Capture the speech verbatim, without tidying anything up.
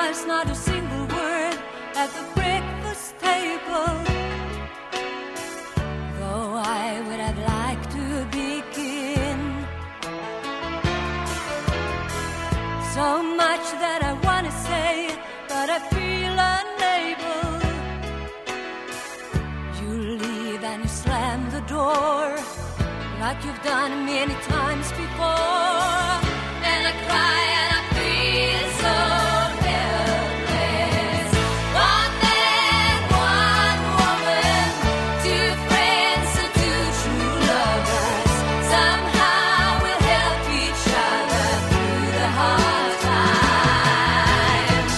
there's not a single word at the breakfast table. Though I would have liked to begin, so much that I want to say, but I feel unable. You leave and you slam the door like you've done many times before, and I cry